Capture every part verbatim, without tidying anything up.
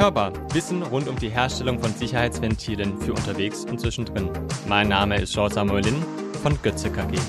Hörbar, Wissen rund um die Herstellung von Sicherheitsventilen für unterwegs und zwischendrin. Mein Name ist Jean-Samuel Lin von Götze K G.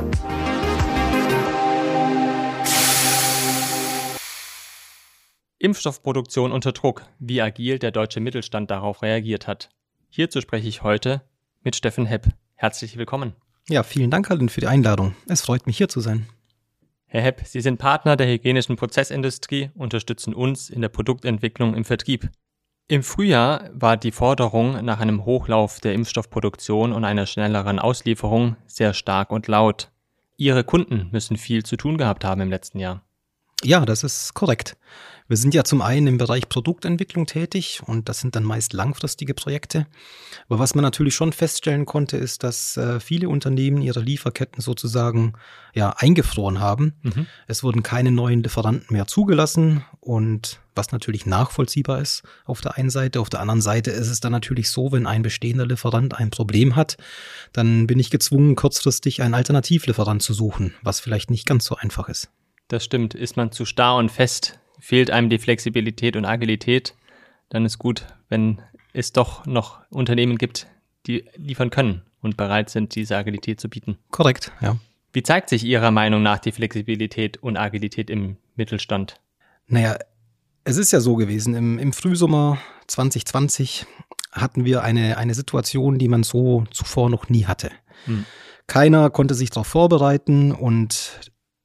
Impfstoffproduktion unter Druck, wie agil der deutsche Mittelstand darauf reagiert hat. Hierzu spreche ich heute mit Steffen Hepp. Herzlich willkommen. Ja, vielen Dank, Alin, für die Einladung. Es freut mich, hier zu sein. Herr Hepp, Sie sind Partner der hygienischen Prozessindustrie, unterstützen uns in der Produktentwicklung im Vertrieb. Im Frühjahr war die Forderung nach einem Hochlauf der Impfstoffproduktion und einer schnelleren Auslieferung sehr stark und laut. Ihre Kunden müssen viel zu tun gehabt haben im letzten Jahr. Ja, das ist korrekt. Wir sind ja zum einen im Bereich Produktentwicklung tätig und das sind dann meist langfristige Projekte. Aber was man natürlich schon feststellen konnte, ist, dass äh, viele Unternehmen ihre Lieferketten sozusagen ja eingefroren haben. Mhm. Es wurden keine neuen Lieferanten mehr zugelassen und was natürlich nachvollziehbar ist auf der einen Seite. Auf der anderen Seite ist es dann natürlich so, wenn ein bestehender Lieferant ein Problem hat, dann bin ich gezwungen, kurzfristig einen Alternativlieferant zu suchen, was vielleicht nicht ganz so einfach ist. Das stimmt. Ist man zu starr und fest, fehlt einem die Flexibilität und Agilität, dann ist gut, wenn es doch noch Unternehmen gibt, die liefern können und bereit sind, diese Agilität zu bieten. Korrekt, ja. Wie zeigt sich Ihrer Meinung nach die Flexibilität und Agilität im Mittelstand? Naja, es ist ja so gewesen, im, im Frühsommer zwanzig zwanzig hatten wir eine, eine Situation, die man so zuvor noch nie hatte. Hm. Keiner konnte sich darauf vorbereiten und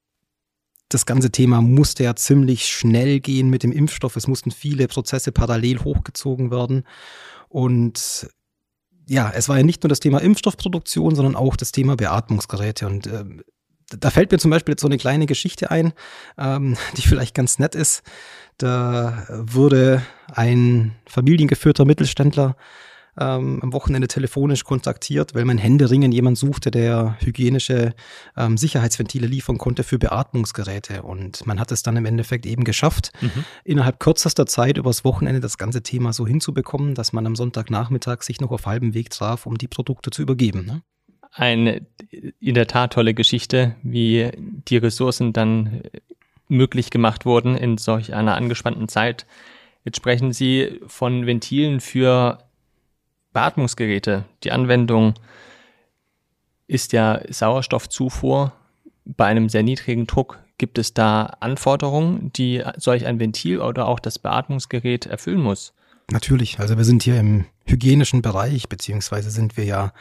das ganze Thema musste ja ziemlich schnell gehen mit dem Impfstoff. Es mussten viele Prozesse parallel hochgezogen werden. Und ja, es war ja nicht nur das Thema Impfstoffproduktion, sondern auch das Thema Beatmungsgeräte. Und äh, da fällt mir zum Beispiel jetzt so eine kleine Geschichte ein, ähm, die vielleicht ganz nett ist. Da wurde ein familiengeführter Mittelständler Ähm, am Wochenende telefonisch kontaktiert, weil man händeringend jemand suchte, der hygienische ähm, Sicherheitsventile liefern konnte für Beatmungsgeräte. Und man hat es dann im Endeffekt eben geschafft, mhm. innerhalb kürzester Zeit übers Wochenende das ganze Thema so hinzubekommen, dass man am Sonntagnachmittag sich noch auf halbem Weg traf, um die Produkte zu übergeben. Ne? Eine in der Tat tolle Geschichte, wie die Ressourcen dann möglich gemacht wurden in solch einer angespannten Zeit. Jetzt sprechen Sie von Ventilen für Beatmungsgeräte. Die Anwendung ist ja Sauerstoffzufuhr bei einem sehr niedrigen Druck. Gibt es da Anforderungen, die solch ein Ventil oder auch das Beatmungsgerät erfüllen muss? Natürlich. Also wir sind hier im hygienischen Bereich, beziehungsweise sind wir ja,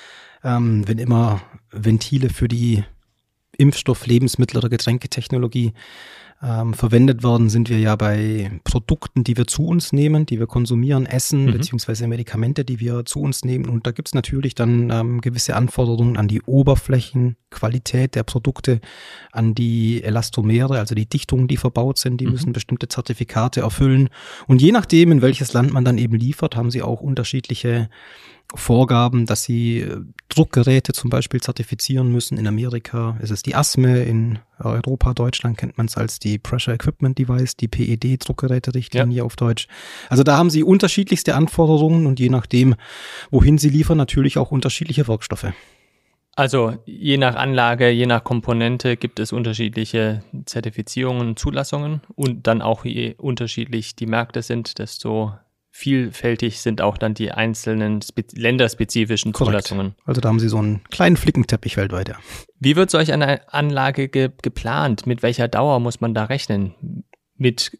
ähm, wenn immer Ventile für die Impfstoff-, Lebensmittel- oder Getränketechnologie Ähm, verwendet worden, sind wir ja bei Produkten, die wir zu uns nehmen, die wir konsumieren, essen, mhm. beziehungsweise Medikamente, die wir zu uns nehmen. Und da gibt es natürlich dann ähm, gewisse Anforderungen an die Oberflächenqualität der Produkte, an die Elastomere, also die Dichtungen, die verbaut sind, die mhm. müssen bestimmte Zertifikate erfüllen. Und je nachdem, in welches Land man dann eben liefert, haben sie auch unterschiedliche Vorgaben, dass sie Druckgeräte zum Beispiel zertifizieren müssen. In Amerika ist es die A S M E, in Europa, Deutschland kennt man es als die Pressure Equipment Device, die P E D-Druckgeräte-Richtlinie ja. auf Deutsch. Also da haben sie unterschiedlichste Anforderungen und je nachdem, wohin sie liefern, natürlich auch unterschiedliche Wirkstoffe. Also je nach Anlage, je nach Komponente gibt es unterschiedliche Zertifizierungen, Zulassungen und dann auch je unterschiedlich die Märkte sind, desto vielfältig sind auch dann die einzelnen spe- länderspezifischen Korrekt. Zulassungen. Also da haben sie so einen kleinen Flickenteppich weltweit, ja. Wie wird solch eine Anlage ge- geplant? Mit welcher Dauer muss man da rechnen? Mit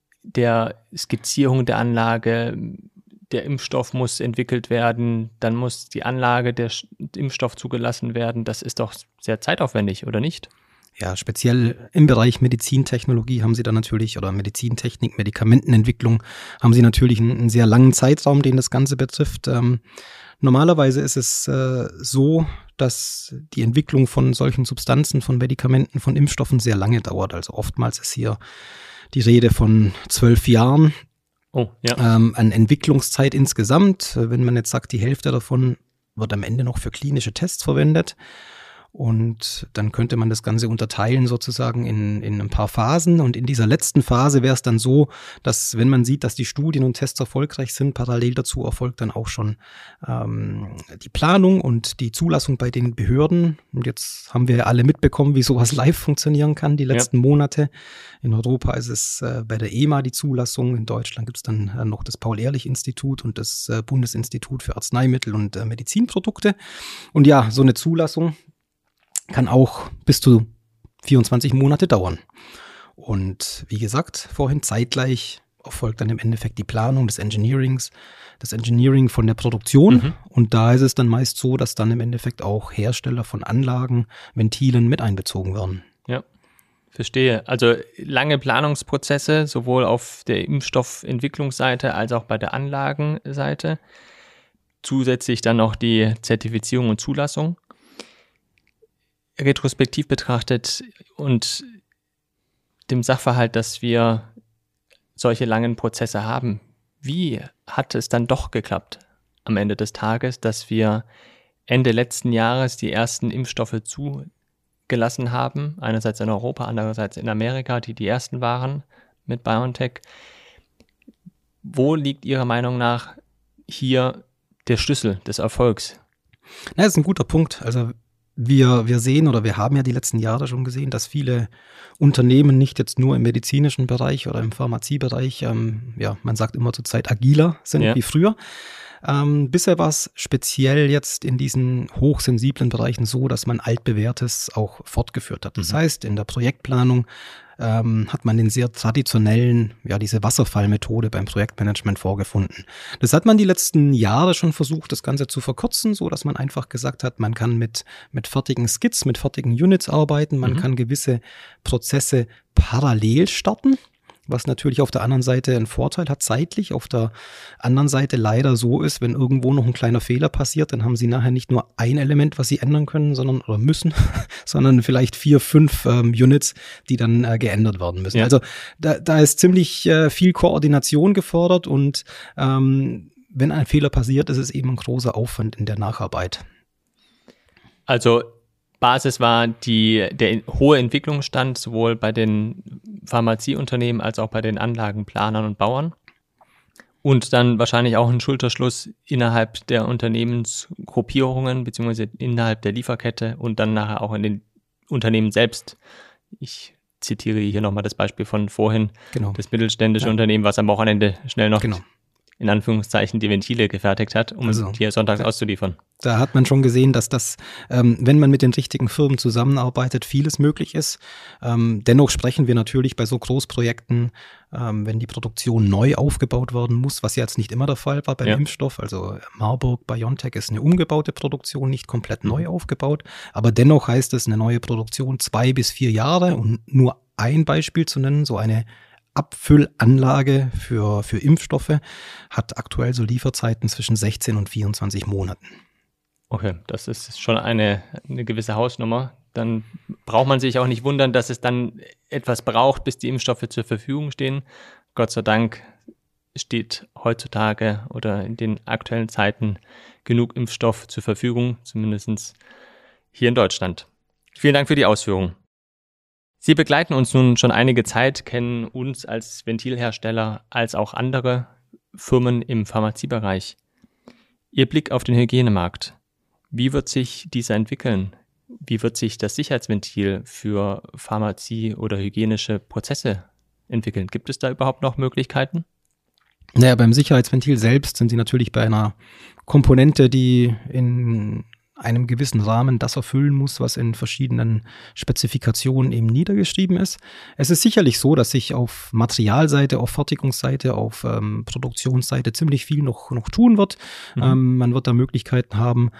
der Skizzierung der Anlage, der Impfstoff muss entwickelt werden, dann muss die Anlage, der Sch- Impfstoff zugelassen werden. Das ist doch sehr zeitaufwendig, oder nicht? Ja, speziell im Bereich Medizintechnologie haben sie dann natürlich, oder Medizintechnik, Medikamentenentwicklung, haben sie natürlich einen, einen sehr langen Zeitraum, den das Ganze betrifft. Ähm, normalerweise ist es äh, so, dass die Entwicklung von solchen Substanzen, von Medikamenten, von Impfstoffen sehr lange dauert. Also oftmals ist hier die Rede von zwölf Jahren oh, ja. ähm, an Entwicklungszeit insgesamt. Wenn man jetzt sagt, die Hälfte davon wird am Ende noch für klinische Tests verwendet. Und dann könnte man das Ganze unterteilen sozusagen in, in ein paar Phasen. Und in dieser letzten Phase wäre es dann so, dass wenn man sieht, dass die Studien und Tests erfolgreich sind, parallel dazu erfolgt dann auch schon ähm, die Planung und die Zulassung bei den Behörden. Und jetzt haben wir ja alle mitbekommen, wie sowas live funktionieren kann, die letzten ja. Monate. In Europa ist es äh, bei der E M A die Zulassung. In Deutschland gibt es dann äh, noch das Paul-Ehrlich-Institut und das äh, Bundesinstitut für Arzneimittel und äh, Medizinprodukte. Und ja, so eine Zulassung kann auch bis zu vierundzwanzig Monate dauern. Und wie gesagt, vorhin zeitgleich erfolgt dann im Endeffekt die Planung des Engineerings, das Engineering von der Produktion. Mhm. Und da ist es dann meist so, dass dann im Endeffekt auch Hersteller von Anlagen, Ventilen mit einbezogen werden. Ja, verstehe. Also lange Planungsprozesse, sowohl auf der Impfstoffentwicklungsseite als auch bei der Anlagenseite. Zusätzlich dann noch die Zertifizierung und Zulassung. Retrospektiv betrachtet und dem Sachverhalt, dass wir solche langen Prozesse haben, wie hat es dann doch geklappt am Ende des Tages, dass wir Ende letzten Jahres die ersten Impfstoffe zugelassen haben, einerseits in Europa, andererseits in Amerika, die die ersten waren mit BioNTech. Wo liegt Ihrer Meinung nach hier der Schlüssel des Erfolgs? Na, das ist ein guter Punkt. Also Wir, wir sehen oder wir haben ja die letzten Jahre schon gesehen, dass viele Unternehmen nicht jetzt nur im medizinischen Bereich oder im Pharmaziebereich, ähm, ja, man sagt immer zur Zeit agiler sind ja. wie früher. Ähm, bisher war es speziell jetzt in diesen hochsensiblen Bereichen so, dass man altbewährtes auch fortgeführt hat. Das mhm. heißt, in der Projektplanung ähm, hat man den sehr traditionellen, ja, diese Wasserfallmethode beim Projektmanagement vorgefunden. Das hat man die letzten Jahre schon versucht, das Ganze zu verkürzen, so dass man einfach gesagt hat, man kann mit, mit fertigen Skits, mit fertigen Units arbeiten, man mhm. kann gewisse Prozesse parallel starten, was natürlich auf der anderen Seite einen Vorteil hat, zeitlich, auf der anderen Seite leider so ist, wenn irgendwo noch ein kleiner Fehler passiert, dann haben Sie nachher nicht nur ein Element, was Sie ändern können, sondern oder müssen, sondern vielleicht vier, fünf ähm, Units, die dann äh, geändert werden müssen. Ja. Also da, da ist ziemlich äh, viel Koordination gefordert und ähm, wenn ein Fehler passiert, ist es eben ein großer Aufwand in der Nacharbeit. Also Basis war die, der hohe Entwicklungsstand sowohl bei den Pharmazieunternehmen als auch bei den Anlagenplanern und Bauern und dann wahrscheinlich auch ein Schulterschluss innerhalb der Unternehmensgruppierungen beziehungsweise innerhalb der Lieferkette und dann nachher auch in den Unternehmen selbst. Ich zitiere hier nochmal das Beispiel von vorhin, genau. Das mittelständische ja. Unternehmen, was am Wochenende schnell noch genau. in Anführungszeichen die Ventile gefertigt hat, um also, die sonntags ja. auszuliefern. Da hat man schon gesehen, dass das, ähm, wenn man mit den richtigen Firmen zusammenarbeitet, vieles möglich ist. Ähm, dennoch sprechen wir natürlich bei so Großprojekten, ähm, wenn die Produktion neu aufgebaut werden muss, was ja jetzt nicht immer der Fall war beim ja. Impfstoff. Also Marburg BioNTech ist eine umgebaute Produktion, nicht komplett mhm. neu aufgebaut. Aber dennoch heißt es eine neue Produktion zwei bis vier Jahre. Und nur ein Beispiel zu nennen, so eine Abfüllanlage für, für Impfstoffe hat aktuell so Lieferzeiten zwischen sechzehn und vierundzwanzig Monaten. Okay, das ist schon eine, eine gewisse Hausnummer. Dann braucht man sich auch nicht wundern, dass es dann etwas braucht, bis die Impfstoffe zur Verfügung stehen. Gott sei Dank steht heutzutage oder in den aktuellen Zeiten genug Impfstoff zur Verfügung, zumindest hier in Deutschland. Vielen Dank für die Ausführungen. Sie begleiten uns nun schon einige Zeit, kennen uns als Ventilhersteller als auch andere Firmen im Pharmaziebereich. Ihr Blick auf den Hygienemarkt. Wie wird sich dieser entwickeln? Wie wird sich das Sicherheitsventil für Pharmazie oder hygienische Prozesse entwickeln? Gibt es da überhaupt noch Möglichkeiten? Naja, beim Sicherheitsventil selbst sind Sie natürlich bei einer Komponente, die in einem gewissen Rahmen das erfüllen muss, was in verschiedenen Spezifikationen eben niedergeschrieben ist. Es ist sicherlich so, dass sich auf Materialseite, auf Fertigungsseite, auf ähm, Produktionsseite ziemlich viel noch, noch tun wird. Mhm. Ähm, man wird da Möglichkeiten haben,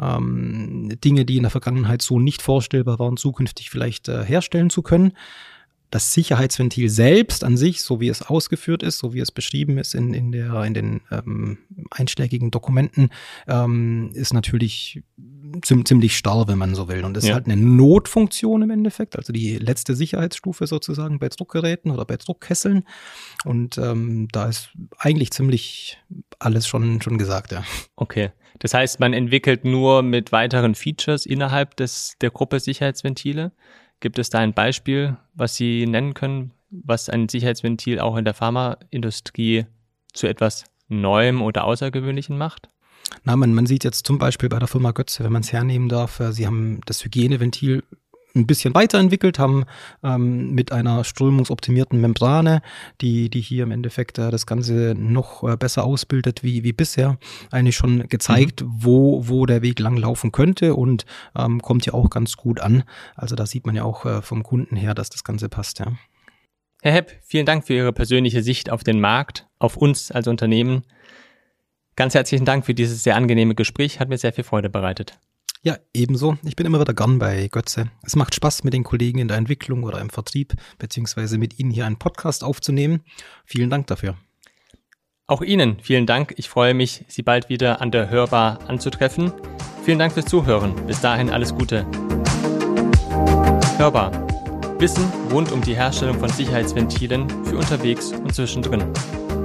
ähm, Dinge, die in der Vergangenheit so nicht vorstellbar waren, zukünftig vielleicht äh, herstellen zu können. Das Sicherheitsventil selbst an sich, so wie es ausgeführt ist, so wie es beschrieben ist in, in, der, in den ähm, einschlägigen Dokumenten, ähm, ist natürlich ziemlich starr, wenn man so will. Und das ja. ist halt eine Notfunktion im Endeffekt, also die letzte Sicherheitsstufe sozusagen bei Druckgeräten oder bei Druckkesseln. Und ähm, da ist eigentlich ziemlich alles schon, schon gesagt, ja. Okay, das heißt, man entwickelt nur mit weiteren Features innerhalb des der Gruppe Sicherheitsventile. Gibt es da ein Beispiel, was Sie nennen können, was ein Sicherheitsventil auch in der Pharmaindustrie zu etwas Neuem oder Außergewöhnlichem macht? Na, man, man sieht jetzt zum Beispiel bei der Firma Götze, wenn man es hernehmen darf, äh, sie haben das Hygieneventil ein bisschen weiterentwickelt, haben ähm, mit einer strömungsoptimierten Membrane, die die hier im Endeffekt äh, das Ganze noch äh, besser ausbildet wie wie bisher, eigentlich schon gezeigt, mhm. wo wo der Weg lang laufen könnte und ähm, kommt ja auch ganz gut an. Also da sieht man ja auch äh, vom Kunden her, dass das Ganze passt, ja. Herr Hepp, vielen Dank für Ihre persönliche Sicht auf den Markt, auf uns als Unternehmen. Ganz herzlichen Dank für dieses sehr angenehme Gespräch, hat mir sehr viel Freude bereitet. Ja, ebenso. Ich bin immer wieder gern bei Götze. Es macht Spaß, mit den Kollegen in der Entwicklung oder im Vertrieb, beziehungsweise mit Ihnen hier einen Podcast aufzunehmen. Vielen Dank dafür. Auch Ihnen vielen Dank. Ich freue mich, Sie bald wieder an der Hörbar anzutreffen. Vielen Dank fürs Zuhören. Bis dahin alles Gute. Hörbar. Wissen rund um die Herstellung von Sicherheitsventilen für unterwegs und zwischendrin.